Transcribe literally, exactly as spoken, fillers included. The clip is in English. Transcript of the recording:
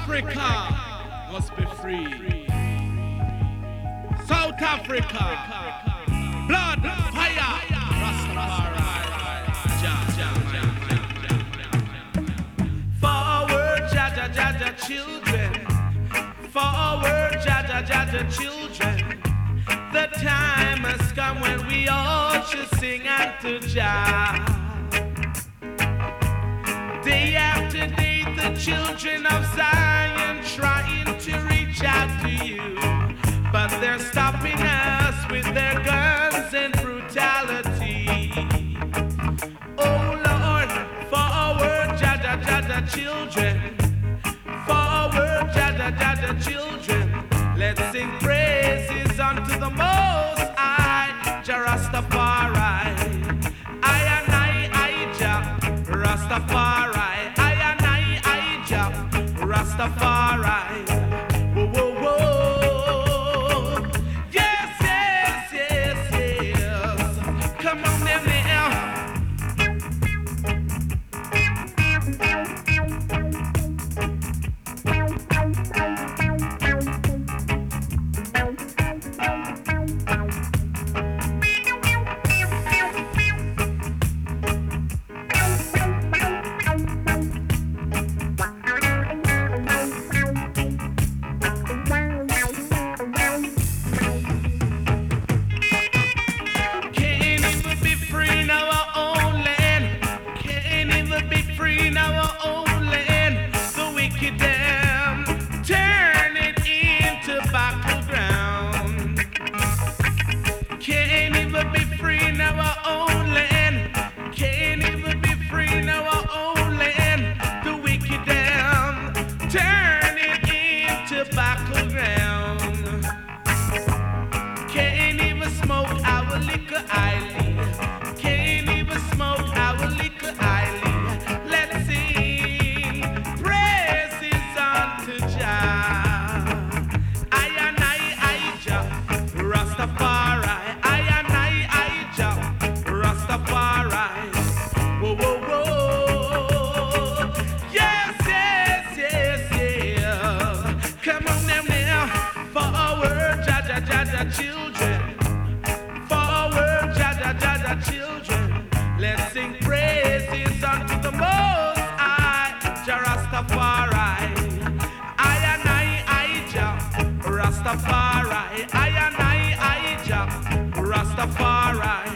Africa must be free. South Africa, blood, fire, Rastafari. Forward, Jaja, Jaja, children. Forward, Jaja, Jaja, children. The time has come when we all should sing unto Jah. Day after day, the children of Zion trying to reach out to you, but they're stopping us with their guns and brutality. Oh Lord, forward, Jaja, Jaja, children. Forward, Jaja, Jaja, children. Let's sing praises unto the Most High, Jah Rastafari. I and I, I, Jah Rastafari. I and I, I, Jah Rastafari. Whoa, whoa, whoa. Yes, yes, yes, yes. Come on now, now. Children, forward, Jaja, Jaja, children. Let's sing praises unto the Most High, Jah Rastafari. I and I, I, Jah Rastafari. I and I, I, Jah Rastafari.